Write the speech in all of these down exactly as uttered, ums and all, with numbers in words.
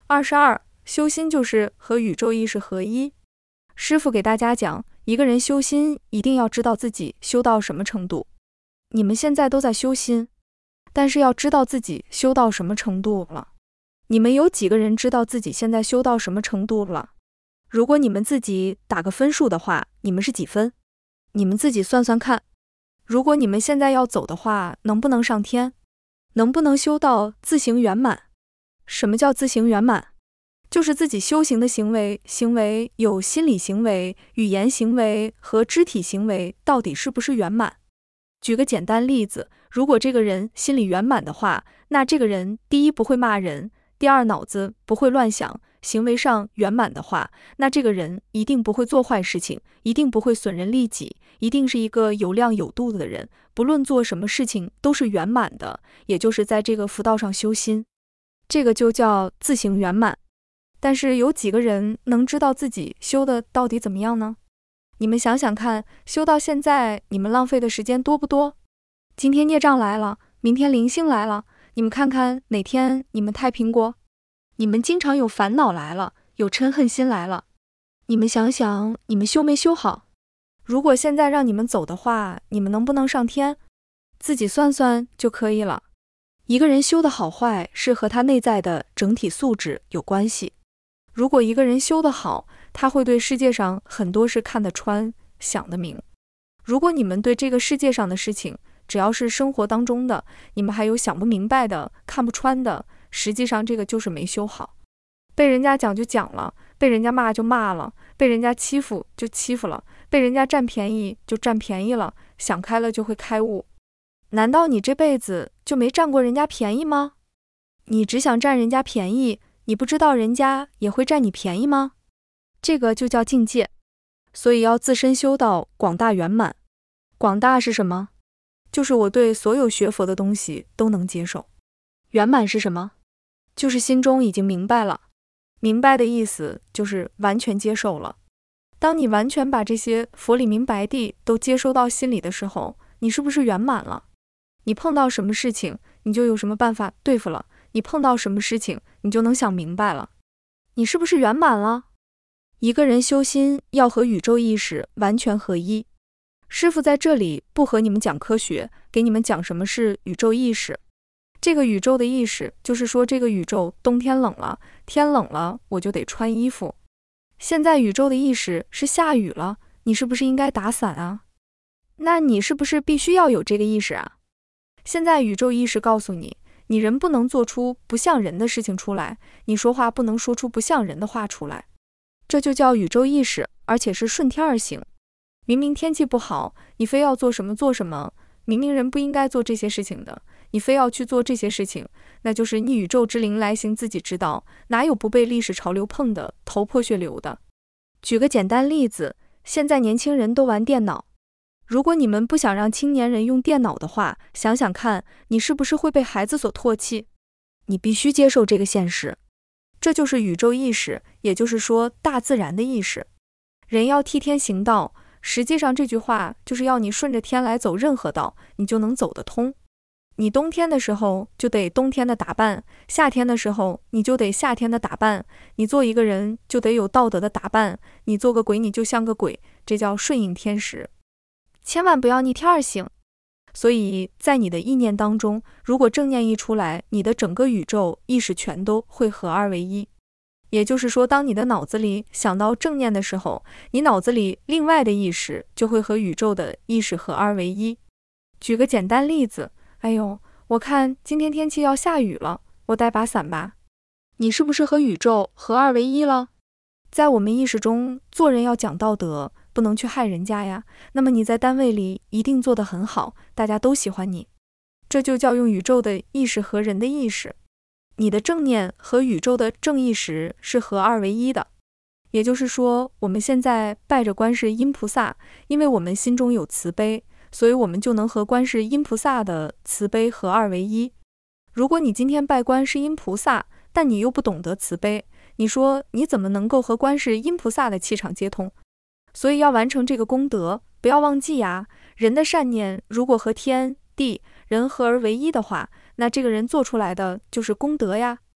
二十二，修心就是和宇宙意识合一。师父给大家讲，一个人修心一定要知道自己修到什么程度。你们现在都在修心，但是要知道自己修到什么程度了。你们有几个人知道自己现在修到什么程度了？如果你们自己打个分数的话，你们是几分？你们自己算算看。如果你们现在要走的话，能不能上天？能不能修到自行圆满？什么叫自行圆满？就是自己修行的行为，行为有心理行为、语言行为和肢体行为，到底是不是圆满？举个简单例子，如果这个人心理圆满的话，那这个人第一不会骂人，第二脑子不会乱想，行为上圆满的话，那这个人一定不会做坏事情，一定不会损人利己，一定是一个有量有度的人，不论做什么事情都是圆满的，也就是在这个福道上修心，这个就叫自行圆满。但是有几个人能知道自己修的到底怎么样呢？你们想想看，修到现在你们浪费的时间多不多？今天孽障来了，明天灵性来了，你们看看哪天你们太平过？你们经常有烦恼来了，有嗔恨心来了，你们想想你们修没修好？如果现在让你们走的话，你们能不能上天？自己算算就可以了。一个人修的好坏是和他内在的整体素质有关系。如果一个人修得好，他会对世界上很多事看得穿，想得明。如果你们对这个世界上的事情，只要是生活当中的，你们还有想不明白的、看不穿的，实际上这个就是没修好。被人家讲就讲了，被人家骂就骂了，被人家欺负就欺负了，被人家占便宜就占便宜了，想开了就会开悟。难道你这辈子就没占过人家便宜吗？你只想占人家便宜，你不知道人家也会占你便宜吗？这个就叫境界。所以要自身修到广大圆满。广大是什么？就是我对所有学佛的东西都能接受。圆满是什么？就是心中已经明白了。明白的意思就是完全接受了。当你完全把这些佛理明白地都接收到心里的时候，你是不是圆满了？你碰到什么事情，你就有什么办法对付了。你碰到什么事情，你就能想明白了。你是不是圆满了？一个人修心要和宇宙意识完全合一。师父在这里不和你们讲科学，给你们讲什么是宇宙意识。这个宇宙的意识，就是说这个宇宙冬天冷了，天冷了，我就得穿衣服。现在宇宙的意识是下雨了，你是不是应该打伞啊？那你是不是必须要有这个意识啊？现在宇宙意识告诉你，你人不能做出不像人的事情出来，你说话不能说出不像人的话出来，这就叫宇宙意识，而且是顺天而行。明明天气不好，你非要做什么做什么，明明人不应该做这些事情的，你非要去做这些事情，那就是逆宇宙之灵来行自己之道，哪有不被历史潮流碰的头破血流的？举个简单例子，现在年轻人都玩电脑，如果你们不想让青年人用电脑的话，想想看，你是不是会被孩子所唾弃？你必须接受这个现实。这就是宇宙意识，也就是说大自然的意识。人要替天行道，实际上这句话就是要你顺着天来走任何道，你就能走得通。你冬天的时候就得冬天的打扮，夏天的时候你就得夏天的打扮，你做一个人就得有道德的打扮，你做个鬼你就像个鬼，这叫顺应天时。千万不要逆天而行。所以在你的意念当中，如果正念一出来，你的整个宇宙意识全都会合二为一。也就是说，当你的脑子里想到正念的时候，你脑子里另外的意识就会和宇宙的意识合二为一。举个简单例子，哎呦，我看今天天气要下雨了，我带把伞吧。你是不是和宇宙合二为一了？在我们意识中，做人要讲道德，不能去害人家呀。那么你在单位里一定做得很好，大家都喜欢你。这就叫用宇宙的意识和人的意识。你的正念和宇宙的正意识是合二为一的。也就是说，我们现在拜着观世音菩萨，因为我们心中有慈悲，所以我们就能和观世音菩萨的慈悲合二为一。如果你今天拜观世音菩萨，但你又不懂得慈悲，你说你怎么能够和观世音菩萨的气场接通？所以要完成这个功德，不要忘记呀，人的善念如果和天地人合而为一的话，那这个人做出来的就是功德呀。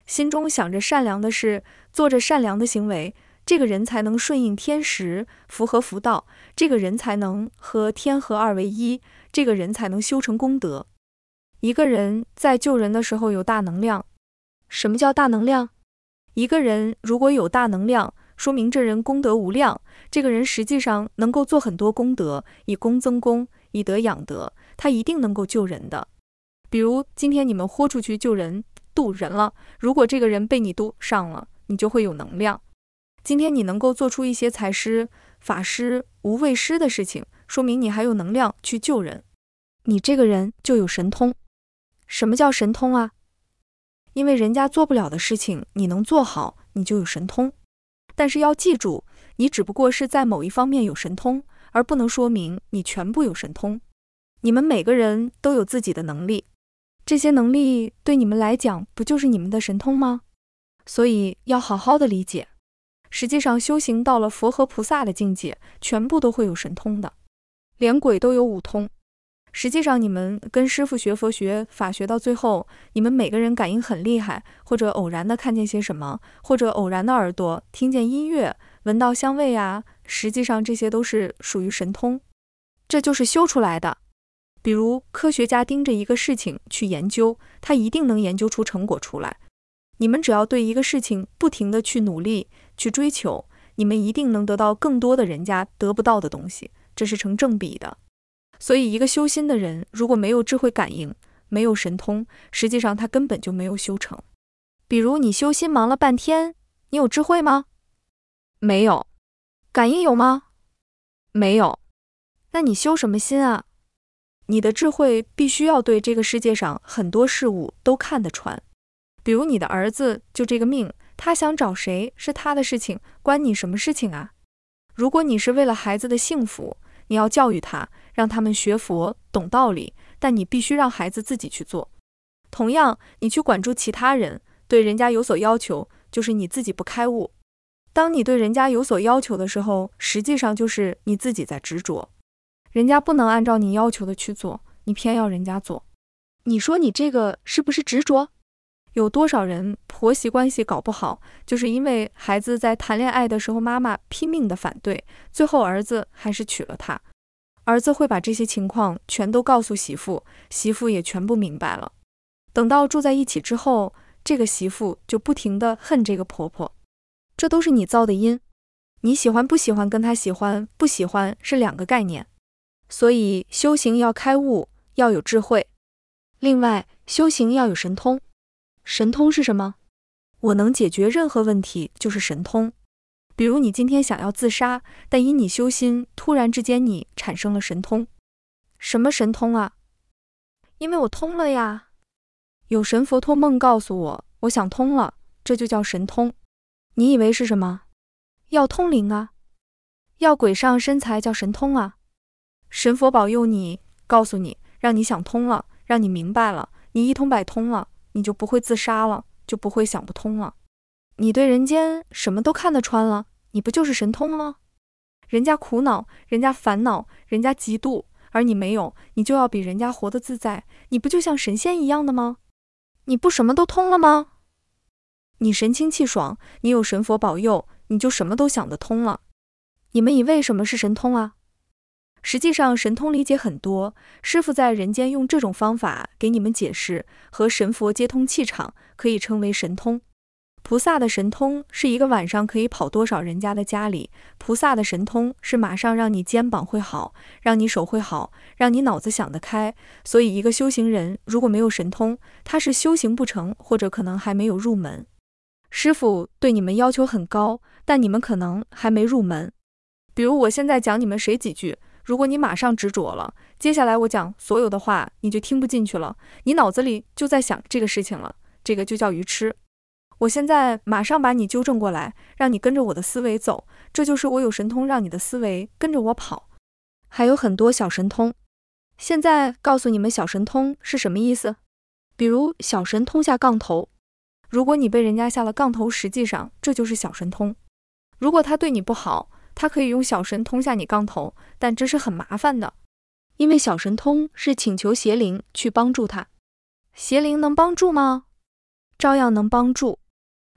心中想着善良的事，做着善良的行为，这个人才能顺应天时，符合福道，这个人才能和天合二为一，这个人才能修成功德。一个人在救人的时候有大能量。什么叫大能量？一个人如果有大能量，说明这人功德无量，这个人实际上能够做很多功德，以功增功，以德养德，他一定能够救人的。比如今天你们豁出去救人，渡人了，如果这个人被你渡上了，你就会有能量。今天你能够做出一些财施、法施、无畏施的事情，说明你还有能量去救人，你这个人就有神通。什么叫神通啊？因为人家做不了的事情你能做好，你就有神通。但是要记住，你只不过是在某一方面有神通，而不能说明你全部有神通。你们每个人都有自己的能力，这些能力对你们来讲不就是你们的神通吗？所以要好好的理解。实际上修行到了佛和菩萨的境界，全部都会有神通的，连鬼都有五通。实际上你们跟师父学佛学法学到最后，你们每个人感应很厉害，或者偶然的看见些什么，或者偶然的耳朵听见音乐，闻到香味啊，实际上这些都是属于神通，这就是修出来的。比如科学家盯着一个事情去研究，他一定能研究出成果出来。你们只要对一个事情不停的去努力去追求，你们一定能得到更多的人家得不到的东西，这是成正比的。所以一个修心的人如果没有智慧感应，没有神通，实际上他根本就没有修成。比如你修心忙了半天，你有智慧吗？没有。感应有吗？没有。那你修什么心啊？你的智慧必须要对这个世界上很多事物都看得穿。比如你的儿子就这个命，他想找谁是他的事情，关你什么事情啊？如果你是为了孩子的幸福，你要教育他，让他们学佛懂道理，但你必须让孩子自己去做。同样，你去管住其他人，对人家有所要求，就是你自己不开悟。当你对人家有所要求的时候，实际上就是你自己在执着。人家不能按照你要求的去做，你偏要人家做，你说你这个是不是执着？有多少人婆媳关系搞不好，就是因为孩子在谈恋爱的时候，妈妈拼命的反对，最后儿子还是娶了她。儿子会把这些情况全都告诉媳妇，媳妇也全部明白了。等到住在一起之后，这个媳妇就不停的恨这个婆婆，这都是你造的因。你喜欢不喜欢跟他喜欢不喜欢是两个概念。所以修行要开悟，要有智慧。另外，修行要有神通。神通是什么？我能解决任何问题就是神通。比如你今天想要自杀，但因你修心，突然之间你产生了神通。什么神通啊？因为我通了呀。有神佛托梦告诉我，我想通了，这就叫神通。你以为是什么？要通灵啊，要鬼上身才叫神通啊。神佛保佑你，告诉你，让你想通了，让你明白了，你一通百通了，你就不会自杀了，就不会想不通了。你对人间什么都看得穿了，你不就是神通吗？人家苦恼，人家烦恼，人家嫉妒，而你没有，你就要比人家活得自在，你不就像神仙一样的吗？你不什么都通了吗？你神清气爽，你有神佛保佑，你就什么都想得通了。你们以为什么是神通啊？实际上神通理解很多，师父在人间用这种方法给你们解释，和神佛接通气场，可以称为神通。菩萨的神通是一个晚上可以跑多少人家的家里，菩萨的神通是马上让你肩膀会好，让你手会好，让你脑子想得开。所以一个修行人如果没有神通，他是修行不成，或者可能还没有入门。师父对你们要求很高，但你们可能还没入门。比如我现在讲你们谁几句，如果你马上执着了，接下来我讲所有的话你就听不进去了，你脑子里就在想这个事情了，这个就叫愚痴。我现在马上把你纠正过来，让你跟着我的思维走，这就是我有神通让你的思维跟着我跑。还有很多小神通，现在告诉你们小神通是什么意思。比如小神通下杠头，如果你被人家下了杠头，实际上这就是小神通。如果他对你不好，他可以用小神通下你杠头，但这是很麻烦的，因为小神通是请求邪灵去帮助他。邪灵能帮助吗？照样能帮助。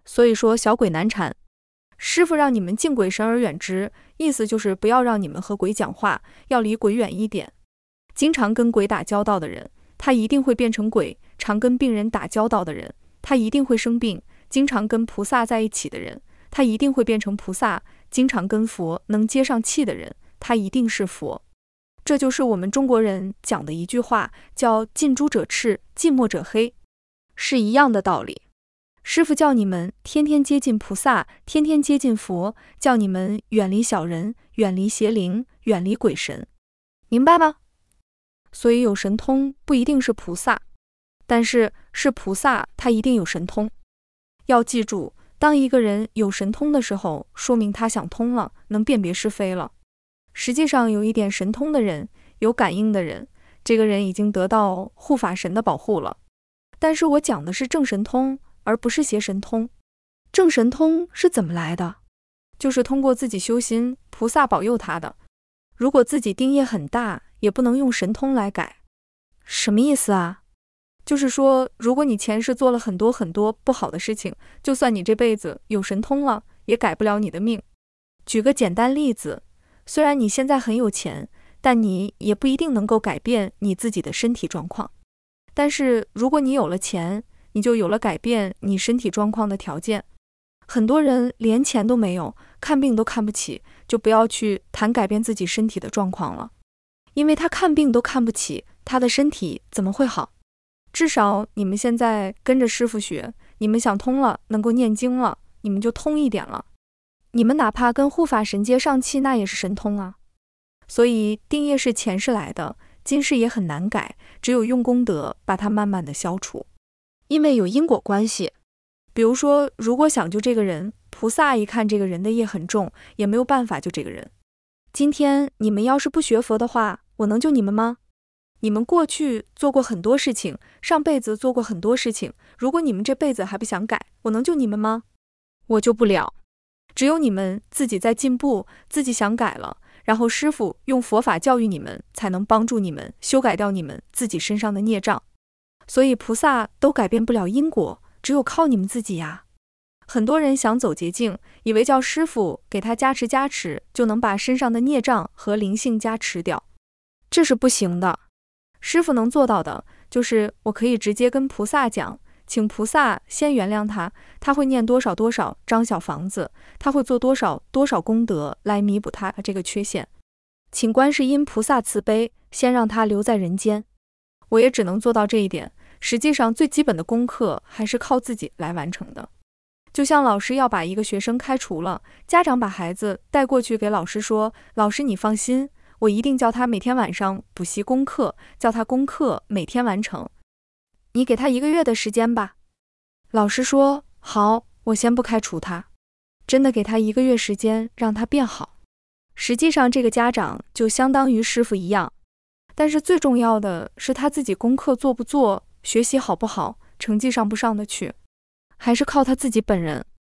所以说小鬼难缠。师傅让你们敬鬼神而远之，意思就是不要让你们和鬼讲话，要离鬼远一点。经常跟鬼打交道的人，他一定会变成鬼；常跟病人打交道的人，他一定会生病；经常跟菩萨在一起的人，他一定会变成菩萨；经常跟佛能接上气的人，他一定是佛。这就是我们中国人讲的一句话，叫近朱者赤，近墨者黑，是一样的道理。师父叫你们天天接近菩萨，天天接近佛，叫你们远离小人，远离邪灵，远离鬼神，明白吗？所以有神通不一定是菩萨，但是是菩萨他一定有神通。要记住，当一个人有神通的时候，说明他想通了，能辨别是非了。实际上有一点神通的人，有感应的人，这个人已经得到护法神的保护了。但是我讲的是正神通，而不是邪神通。正神通是怎么来的？就是通过自己修心，菩萨保佑他的。如果自己定业很大，也不能用神通来改。什么意思啊？就是说，如果你前世做了很多很多不好的事情，就算你这辈子有神通了，也改不了你的命。举个简单例子，虽然你现在很有钱，但你也不一定能够改变你自己的身体状况。但是如果你有了钱，你就有了改变你身体状况的条件。很多人连钱都没有，看病都看不起，就不要去谈改变自己身体的状况了。因为他看病都看不起，他的身体怎么会好？至少你们现在跟着师父学，你们想通了，能够念经了，你们就通一点了。你们哪怕跟护法神接上气，那也是神通啊。所以定业是前世来的，今世也很难改，只有用功德把它慢慢的消除。因为有因果关系。比如说，如果想救这个人，菩萨一看这个人的业很重，也没有办法救这个人。今天你们要是不学佛的话，我能救你们吗？你们过去做过很多事情，上辈子做过很多事情，如果你们这辈子还不想改，我能救你们吗？我救不了。只有你们自己在进步，自己想改了，然后师父用佛法教育你们，才能帮助你们修改掉你们自己身上的孽障。所以菩萨都改变不了因果，只有靠你们自己呀。很多人想走捷径，以为叫师父给他加持加持，就能把身上的孽障和灵性加持掉，这是不行的。师父能做到的，就是我可以直接跟菩萨讲，请菩萨先原谅他，他会念多少多少张小房子，他会做多少多少功德来弥补他这个缺陷，请观世音菩萨慈悲，先让他留在人间。我也只能做到这一点，实际上最基本的功课还是靠自己来完成的。就像老师要把一个学生开除了，家长把孩子带过去给老师说，老师你放心，我一定叫他每天晚上补习功课，叫他功课每天完成，你给他一个月的时间吧。老师说好，我先不开除他，真的给他一个月时间让他变好。实际上这个家长就相当于师父一样，但是最重要的是他自己功课做不做，学习好不好，成绩上不上得去，还是靠他自己本人。